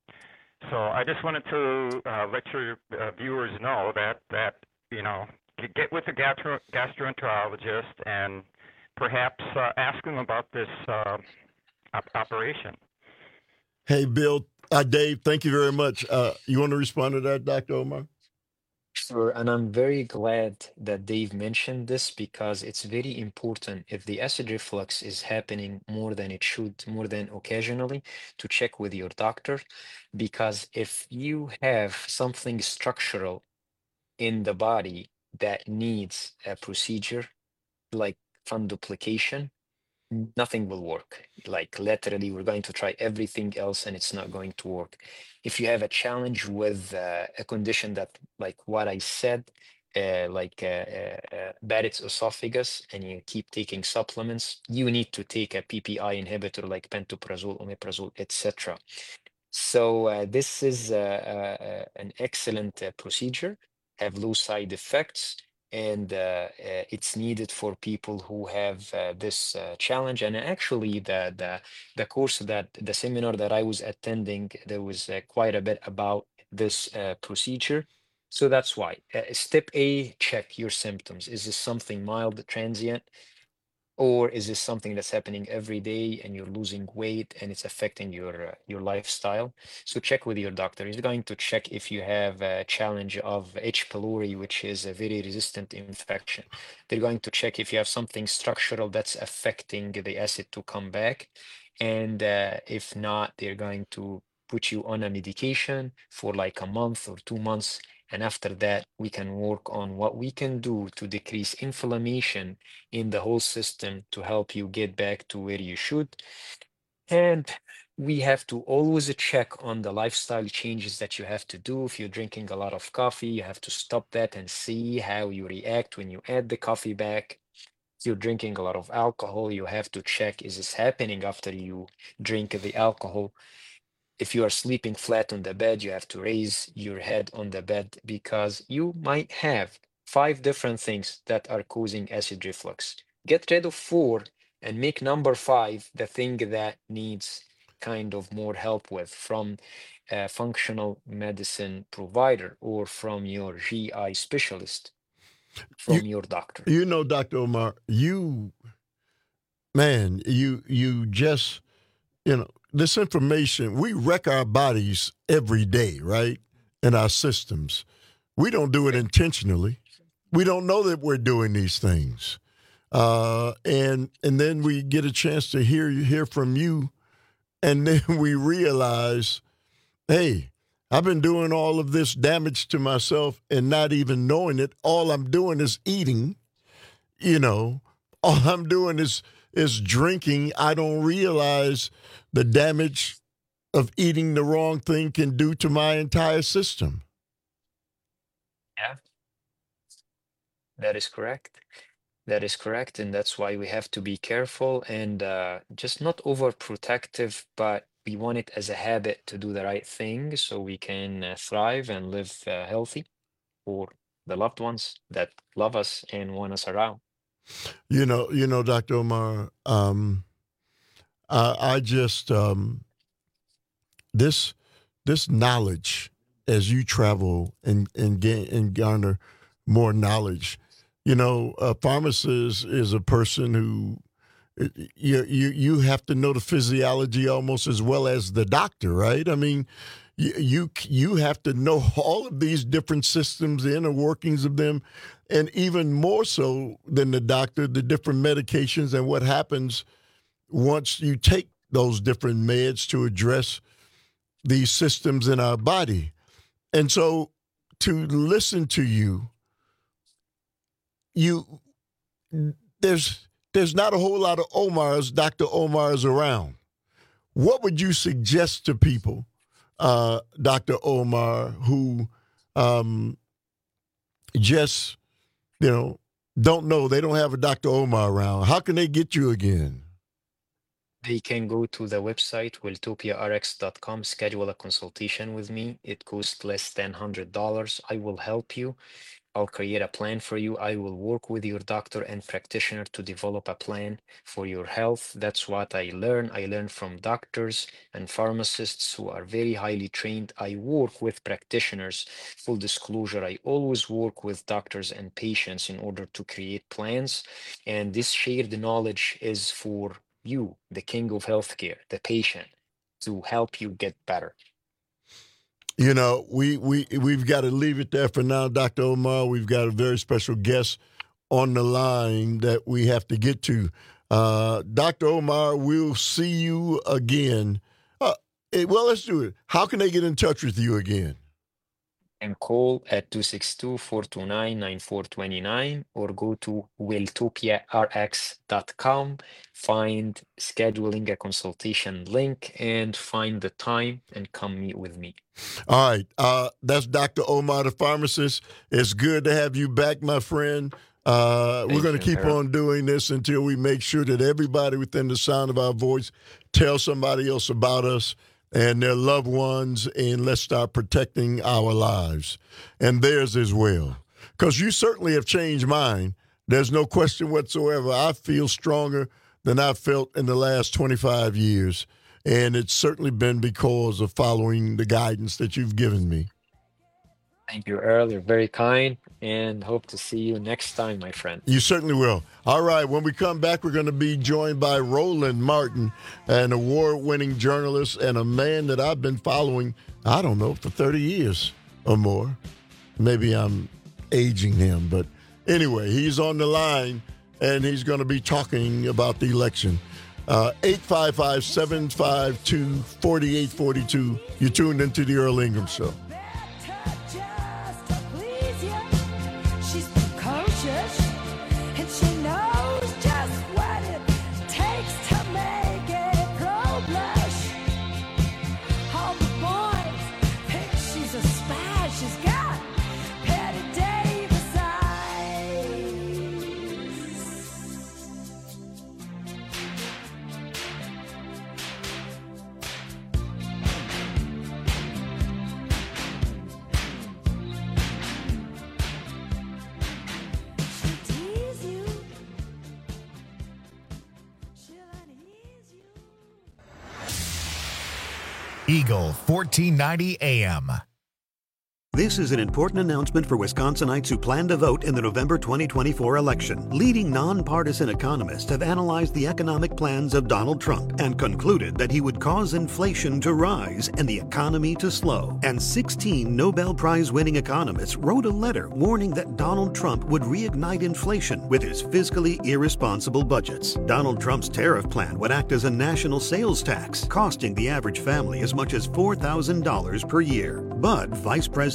So I just wanted to uh, let your uh, viewers know that, that, you know, get with a gastro- gastroenterologist and perhaps uh, ask them about this uh, op- operation. Hey, Bill, uh, Dave, thank you very much. Uh, you want to respond to that, Doctor Omar? Sure, and I'm very glad that Dave mentioned this because it's very important if the acid reflux is happening more than it should, more than occasionally, to check with your doctor. Because if you have something structural in the body that needs a procedure like fundoplication, nothing will work. Like literally, we're going to try everything else and it's not going to work. If you have a challenge with uh, a condition that, like what I said, uh, like uh, uh, uh, Barrett's esophagus, and you keep taking supplements, you need to take a P P I inhibitor like pantoprazole, omeprazole, et cetera. So uh, this is uh, uh, an excellent uh, procedure, have low side effects, and uh, uh, it's needed for people who have uh, this uh, challenge. And actually, the, the the course that the seminar that I was attending, there was uh, quite a bit about this uh, procedure. So that's why. Uh, step A, check your symptoms. Is this something mild, transient? Or is this something that's happening every day and you're losing weight and it's affecting your uh, your lifestyle? So check with your doctor. He's going to check if you have a challenge of H. pylori, which is a very resistant infection. They're going to check if you have something structural that's affecting the acid to come back. And uh, if not, they're going to put you on a medication for like a month or two months. And after that, we can work on what we can do to decrease inflammation in the whole system to help you get back to where you should. And we have to always check on the lifestyle changes that you have to do. If you're drinking a lot of coffee, you have to stop that and see how you react when you add the coffee back. If you're drinking a lot of alcohol, you have to check, is this happening after you drink the alcohol? If you are sleeping flat on the bed, you have to raise your head on the bed because you might have five different things that are causing acid reflux. Get rid of four and make number five the thing that needs kind of more help with from a functional medicine provider or from your G I specialist, from you, your doctor. You know, Doctor Omar, you, man, you you just, you know, this information, we wreck our bodies every day, right? In our systems. We don't do it intentionally. We don't know that we're doing these things. Uh, and and then we get a chance to hear hear from you, and then we realize, hey, I've been doing all of this damage to myself and not even knowing it. All I'm doing is eating, you know, all I'm doing is is drinking. I don't realize the damage of eating the wrong thing can do to my entire system. Yeah, that is correct. That is correct. And that's why we have to be careful and uh, just not overprotective, but we want it as a habit to do the right thing so we can uh, thrive and live uh, healthy for the loved ones that love us and want us around. You know, you know, Doctor Omar, um, I, I just um, this this knowledge as you travel and and gain and garner more knowledge. You know, a pharmacist is a person who you you you have to know the physiology almost as well as the doctor, right? I mean, you you, you have to know all of these different systems, the inner workings of them, and even more so than the doctor, the different medications and what happens once you take those different meds to address these systems in our body. And so to listen to you, you there's there's not a whole lot of Omars, Doctor Omars around. What would you suggest to people, uh, Doctor Omar, who um, just, you know, don't know, they don't have a Doctor Omar around? How can they get you again? They can go to the website, Welltopia R X dot com, schedule a consultation with me. It costs less than one hundred dollars. I will help you. I'll create a plan for you. I will work with your doctor and practitioner to develop a plan for your health. That's what I learn. I learn from doctors and pharmacists who are very highly trained. I work with practitioners. Full disclosure, I always work with doctors and patients in order to create plans. And this shared knowledge is for you, the king of healthcare, the patient, to help you get better. You know, we, we, we've got to leave it there for now, Doctor Omar. We've got a very special guest on the line that we have to get to. Uh, Doctor Omar, we'll see you again. Uh, well, let's do it. How can they get in touch with you again? And call at two six two, four two nine, nine four two nine or go to Welltopia R X dot com, find scheduling a consultation link and find the time and come meet with me. All right. Uh, that's Doctor Omar, the pharmacist. It's good to have you back, my friend. Uh, we're going to keep Harold. on doing this until we make sure that everybody within the sound of our voice tells somebody else about us and their loved ones, and let's start protecting our lives and theirs as well. Because you certainly have changed mine. There's no question whatsoever. I feel stronger than I've felt in the last twenty-five years, and it's certainly been because of following the guidance that you've given me. Thank you, Earl. You're very kind, and hope to see you next time, my friend. You certainly will. All right, when we come back, we're going to be joined by Roland Martin, an award-winning journalist and a man that I've been following, I don't know, for thirty years or more. Maybe I'm aging him, but anyway, he's on the line, and he's going to be talking about the election. Uh, eight five five, seven five two, four eight four two. You're tuned into the Earl Ingram Show. Eagle fourteen ninety A M. This is an important announcement for Wisconsinites who plan to vote in the November twenty twenty-four election. Leading nonpartisan economists have analyzed the economic plans of Donald Trump and concluded that he would cause inflation to rise and the economy to slow. And sixteen Nobel Prize-winning economists wrote a letter warning that Donald Trump would reignite inflation with his fiscally irresponsible budgets. Donald Trump's tariff plan would act as a national sales tax, costing the average family as much as four thousand dollars per year. But Vice President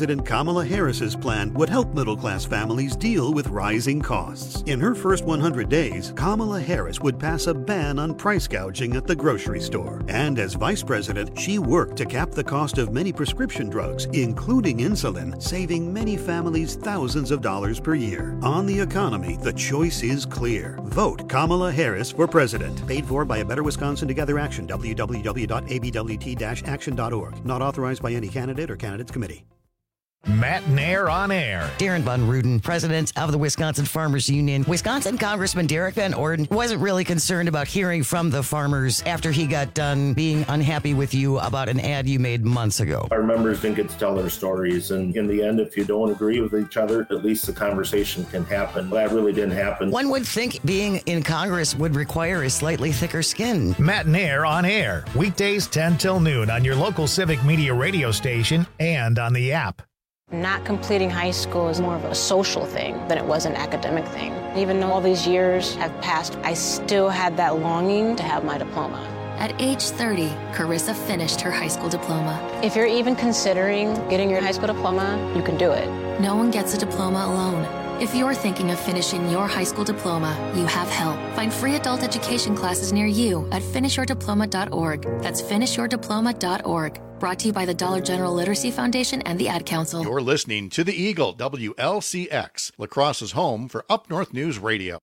President Kamala Harris's plan would help middle-class families deal with rising costs. In her first one hundred days, Kamala Harris would pass a ban on price gouging at the grocery store. And as vice president, she worked to cap the cost of many prescription drugs, including insulin, saving many families thousands of dollars per year. On the economy, the choice is clear. Vote Kamala Harris for president. Paid for by A Better Wisconsin Together Action, w w w dot a b w t dash action dot org. Not authorized by any candidate or candidates committee. Matt Nair on air. Darren Von Ruden, president of the Wisconsin Farmers Union. Wisconsin Congressman Derek Van Orden wasn't really concerned about hearing from the farmers after he got done being unhappy with you about an ad you made months ago. Our members didn't get to tell their stories, and in the end, if you don't agree with each other, at least the conversation can happen. That really didn't happen. One would think being in Congress would require a slightly thicker skin. Matt Nair on air. Weekdays ten till noon on your local Civic Media radio station and on the app. Not completing high school is more of a social thing than it was an academic thing. Even though all these years have passed, I still had that longing to have my diploma. At age thirty, Carissa finished her high school diploma. If you're even considering getting your high school diploma, you can do it. No one gets a diploma alone. If you're thinking of finishing your high school diploma, you have help. Find free adult education classes near you at finish your diploma dot org. That's finish your diploma dot org. Brought to you by the Dollar General Literacy Foundation and the Ad Council. You're listening to the Eagle, W L C X, La Crosse's home for Up North News Radio.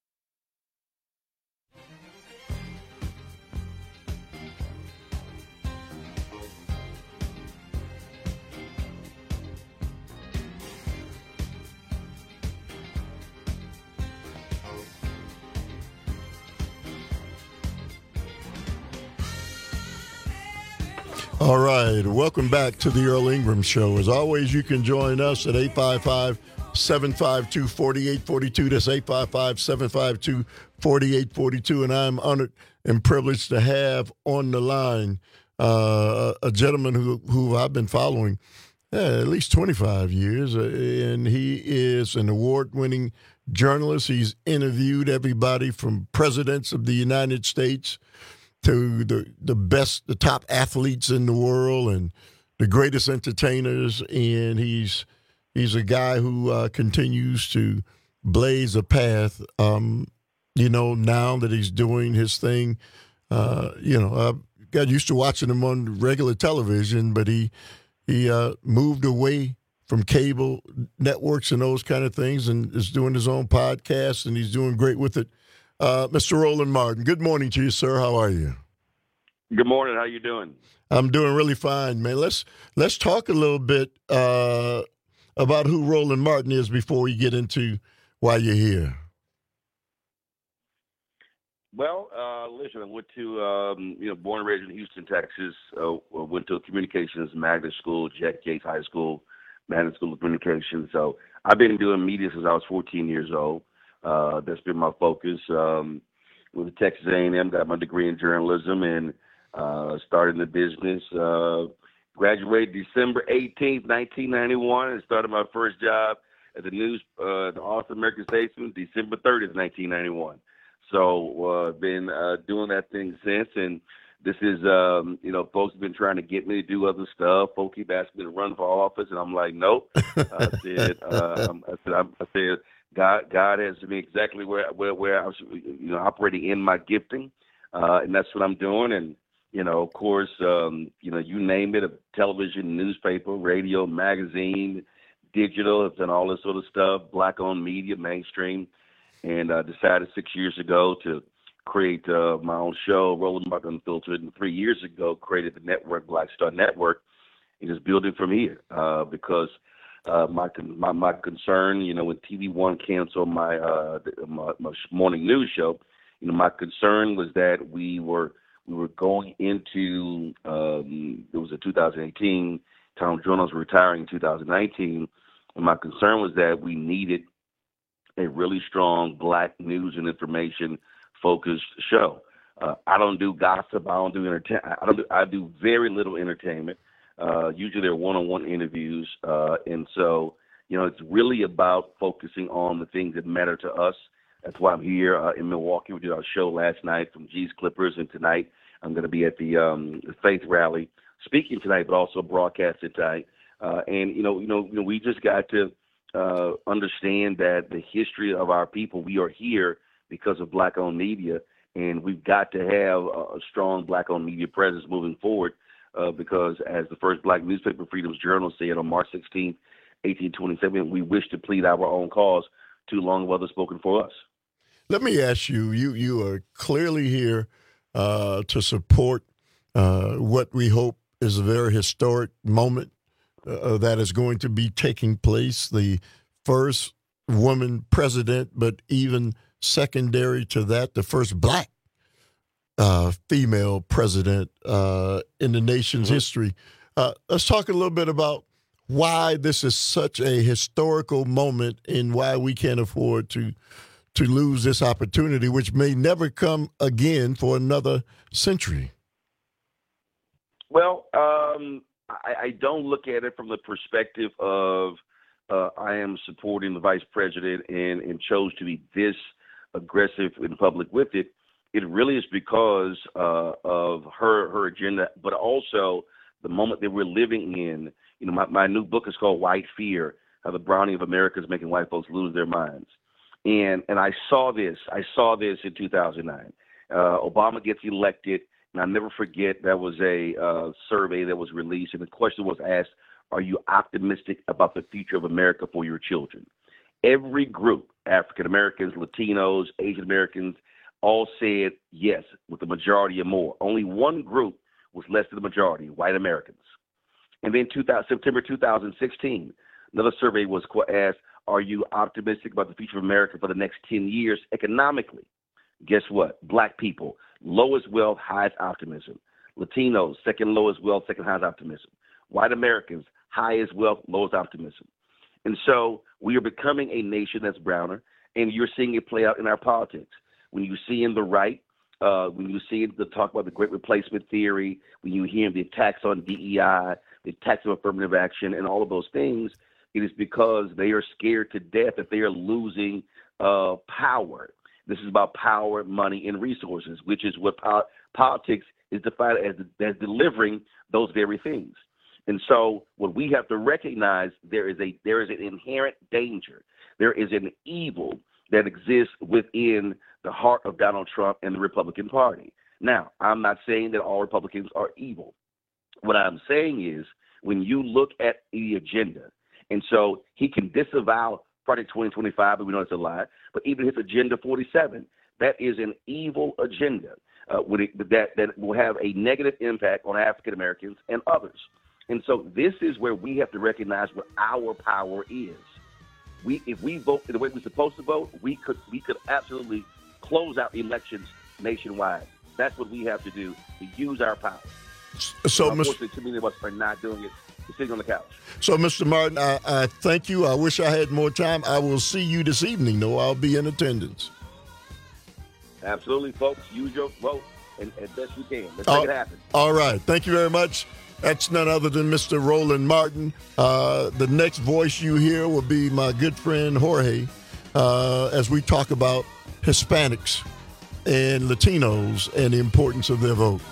All right, welcome back to the Earl Ingram Show. As always, you can join us at eight five five, seven five two, four eight four two. That's eight five five, seven five two, four eight four two. And I'm honored and privileged to have on the line uh, a gentleman who, who I've been following uh, at least twenty-five years, uh, and he is an award-winning journalist. He's interviewed everybody from presidents of the United States to the, the best, the top athletes in the world and the greatest entertainers. And he's he's a guy who uh, continues to blaze a path, um, you know, now that he's doing his thing. Uh, you know, I got used to watching him on regular television, but he, he uh, moved away from cable networks and those kind of things and is doing his own podcast, and he's doing great with it. Uh, Mister Roland Martin, good morning to you, sir. How are you? Good morning. How you doing? I'm doing really fine, man. Let's let's talk a little bit uh, about who Roland Martin is before we get into why you're here. Well, uh, listen, I went to, um, you know, born and raised in Houston, Texas. Uh, went to a communications magnet school, Jack Yates High School, Magnet School of Communications. So I've been doing media since I was fourteen years old. Uh, that's been my focus. Um, with the Texas A and M, got my degree in journalism, and uh, started in the business. Uh, graduated December eighteenth, nineteen ninety-one, and started my first job at the news, uh, the Austin American Statesman, December thirtieth, nineteen ninety-one. So I've uh, been uh, doing that thing since, and this is, um, you know, folks have been trying to get me to do other stuff. Folks keep asking me to run for office, and I'm like, nope. I said, uh, I said, I said, God, God has me exactly where, where, where I was, you know, operating in my gifting, uh, and that's what I'm doing. And you know, of course, um, you know, you name it: a television, newspaper, radio, magazine, digital, and all this sort of stuff. Black-owned media, mainstream, and I uh, decided six years ago to create uh, my own show, Roland Martin Unfiltered, and three years ago created the network, Black Star Network, and just building from here uh, because. Uh, my, my my concern, you know, when T V One canceled my, uh, my my morning news show, you know, my concern was that we were we were going into um, it was a two thousand eighteen. Tom Jones was retiring in two thousand nineteen, and my concern was that we needed a really strong Black news and information focused show. Uh, I don't do gossip. I don't do entertainment. I don't do, I do very little entertainment. Uh, usually they're one-on-one interviews, uh, and so, you know, it's really about focusing on the things that matter to us. That's why I'm here uh, in Milwaukee. We did our show last night from G's Clippers, and tonight I'm going to be at the, um, the Faith Rally speaking tonight, but also broadcasting tonight Uh, and you know, you know, you know, we just got to uh, understand that the history of our people, we are here because of Black-owned media, and we've got to have a strong Black-owned media presence moving forward. Uh, because as the first Black Newspaper Freedoms Journal said on March sixteenth, eighteen twenty-seven, we wish to plead our own cause. Too long have others spoken for us. Let me ask you, you you are clearly here uh, to support uh, what we hope is a very historic moment uh, that is going to be taking place, the first woman president, but even secondary to that, the first Black uh, female president uh, in the nation's mm-hmm. history. Uh, let's talk a little bit about why this is such a historical moment and why we can't afford to to lose this opportunity, which may never come again for another century. Well, um, I, I don't look at it from the perspective of uh, I am supporting the vice president and, and chose to be this aggressive in public with it. It really is because uh, of her her agenda, but also the moment that we're living in. You know, my, my new book is called White Fear, How the Browning of America is Making White Folks Lose Their Minds. And and I saw this. I saw this in two thousand nine. Uh, Obama gets elected, and I'll never forget that was a uh, survey that was released, and the question was asked, are you optimistic about the future of America for your children? Every group, African Americans, Latinos, Asian Americans, all said yes, with the majority or more. Only one group was less than the majority, white Americans. And then two thousand, September two thousand sixteen, another survey was asked, are you optimistic about the future of America for the next ten years economically? Guess what? Black people, lowest wealth, highest optimism. Latinos, second lowest wealth, second highest optimism. White Americans, highest wealth, lowest optimism. And so we are becoming a nation that's browner, and you're seeing it play out in our politics. When you see in the right, uh, when you see the talk about the Great Replacement Theory, when you hear the attacks on D E I, the attacks on affirmative action, and all of those things, it is because they are scared to death that they are losing uh, power. This is about power, money, and resources, which is what po- politics is defined as, as delivering those very things. And so what we have to recognize, there is a there is an inherent danger. There is an evil that exists within the heart of Donald Trump and the Republican Party. Now, I'm not saying that all Republicans are evil. What I'm saying is when you look at the agenda, and so he can disavow Project twenty twenty-five, but we know it's a lie, but even his Agenda forty-seven, that is an evil agenda uh, with it, that, that will have a negative impact on African Americans and others. And so this is where we have to recognize what our power is. We, if we vote the way we're supposed to vote, we could we could absolutely close out elections nationwide. That's what we have to do, to use our power. So, unfortunately, too many of us are not doing it. We're sitting on the couch. So, Mister Martin, I, I thank you. I wish I had more time. I will see you this evening, though. I'll be in attendance. Absolutely, folks. Use your vote and, as best you can. Let's uh, make it happen. All right. Thank you very much. That's none other than Mister Roland Martin. Uh, the next voice you hear will be my good friend Jorge uh, as we talk about Hispanics and Latinos and the importance of their vote.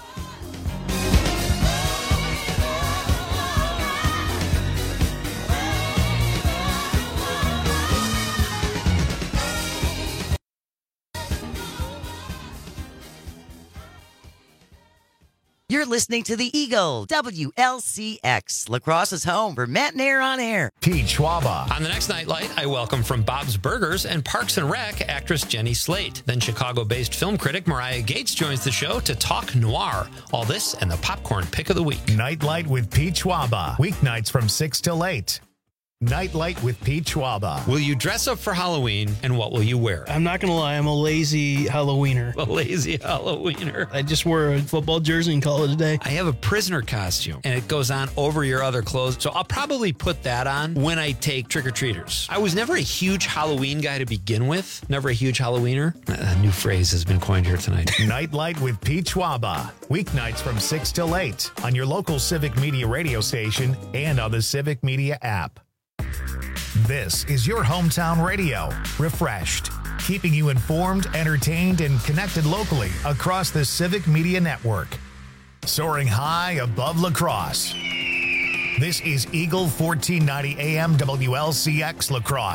You're listening to The Eagle, W L C X, La Crosse's home for Matt and Air on Air. Pete Schwaba. On the next Nightlight, I welcome from Bob's Burgers and Parks and Rec actress Jenny Slate. Then Chicago-based film critic Mariah Gates joins the show to talk noir. All this and the popcorn pick of the week. Nightlight with Pete Schwaba. Weeknights from six till eight. Nightlight with Pete Schwaba. Will you dress up for Halloween, and what will you wear? I'm not going to lie, I'm a lazy Halloweener. A lazy Halloweener. I just wore a football jersey and call it a day. I have a prisoner costume, and it goes on over your other clothes, so I'll probably put that on when I take trick-or-treaters. I was never a huge Halloween guy to begin with. Never a huge Halloweener. A new phrase has been coined here tonight. Nightlight with Pete Schwaba. Weeknights from six till eight on your local Civic Media radio station and on the Civic Media app. This is your hometown radio, refreshed, keeping you informed, entertained, and connected locally across the Civic Media Network. Soaring high above La Crosse. This is Eagle fourteen ninety A M W L C X La Crosse.